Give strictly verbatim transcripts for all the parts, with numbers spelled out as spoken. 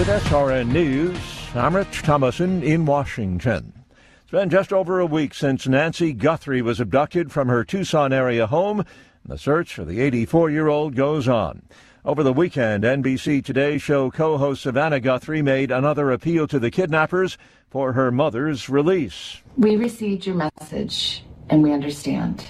With S R N News, I'm Rich Thomason in Washington. It's been just over a week since Nancy Guthrie was abducted from her Tucson area home, and the search for the eighty-four-year-old goes on. Over the weekend, N B C Today show co-host Savannah Guthrie made another appeal to the kidnappers for her mother's release. We received your message, and we understand.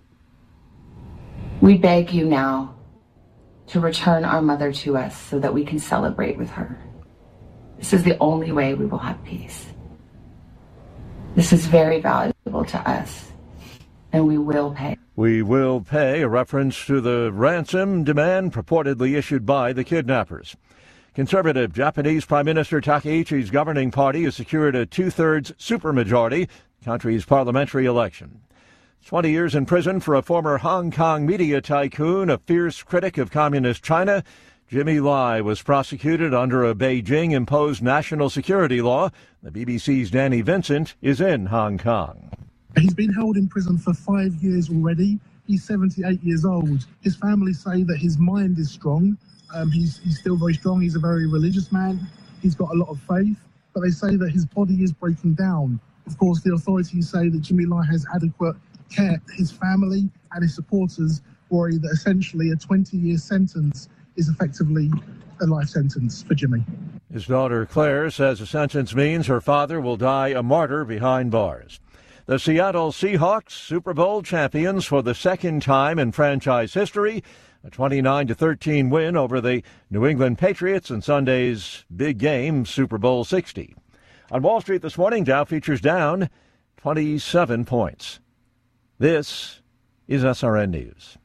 We beg you now to return our mother to us so that we can celebrate with her. This is the only way we will have peace. This is very valuable to us, and we will pay. We will pay, a reference to the ransom demand purportedly issued by the kidnappers. Conservative Japanese Prime Minister Takaichi's governing party has secured a two-thirds supermajority in the country's parliamentary election. twenty years in prison for a former Hong Kong media tycoon, a fierce critic of communist China. Jimmy Lai was prosecuted under a Beijing-imposed national security law. The B B C's Danny Vincent is in Hong Kong. He's been held in prison for five years already. He's seventy-eight years old. His family say that his mind is strong. Um, he's, he's still very strong. He's a very religious man. He's got a lot of faith. But they say that his body is breaking down. Of course, the authorities say that Jimmy Lai has adequate care. His family and his supporters worry that essentially a twenty-year sentence is effectively a life sentence for Jimmy. His daughter Claire says the sentence means her father will die a martyr behind bars. The Seattle Seahawks, Super Bowl champions for the second time in franchise history, a twenty-nine to thirteen win over the New England Patriots in Sunday's big game, Super Bowl sixty. On Wall Street this morning, Dow futures down twenty-seven points. This is S R N News.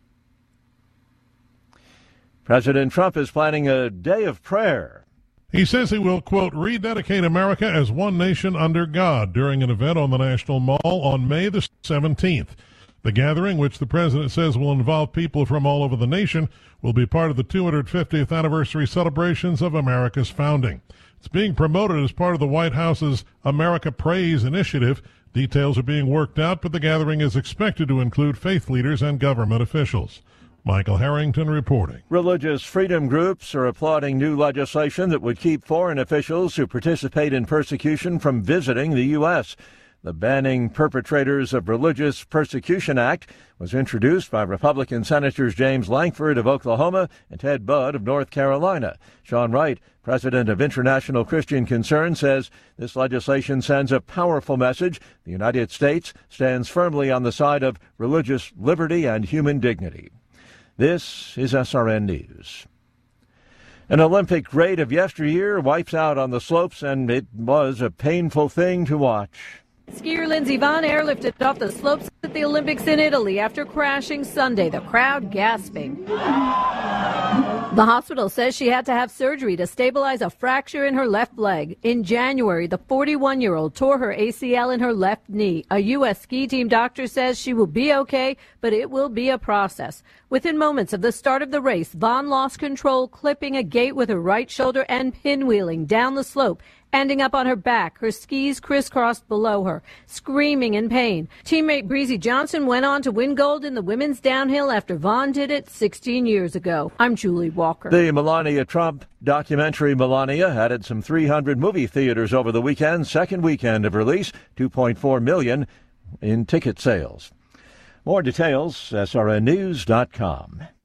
President Trump is planning a day of prayer. He says he will, quote, rededicate America as one nation under God during an event on the National Mall on May the seventeenth. The gathering, which the president says will involve people from all over the nation, will be part of the two hundred fiftieth anniversary celebrations of America's founding. It's being promoted as part of the White House's America Prays initiative. Details are being worked out, but the gathering is expected to include faith leaders and government officials. Michael Harrington reporting. Religious freedom groups are applauding new legislation that would keep foreign officials who participate in persecution from visiting the U S. The Banning Perpetrators of Religious Persecution Act was introduced by Republican Senators James Lankford of Oklahoma and Ted Budd of North Carolina. Sean Wright, president of International Christian Concern, says this legislation sends a powerful message. The United States stands firmly on the side of religious liberty and human dignity. This is S R N News. An Olympic great of yesteryear wipes out on the slopes, and it was a painful thing to watch. Skier Lindsey Vonn airlifted off the slopes at the Olympics in Italy after crashing Sunday, the crowd gasping. The hospital says she had to have surgery to stabilize a fracture in her left leg. In January, the forty-one-year-old tore her A C L in her left knee. A U S ski team doctor says she will be okay, but it will be a process. Within moments of the start of the race, Vonn lost control, clipping a gate with her right shoulder and pinwheeling down the slope, ending up on her back, her skis crisscrossed below her, screaming in pain. Teammate Breezy Johnson went on to win gold in the women's downhill after Vonn did it sixteen years ago. I'm Julie Walker. The Melania Trump documentary Melania added some three hundred movie theaters over the weekend, second weekend of release, two point four million in ticket sales. More details, S R N news dot com.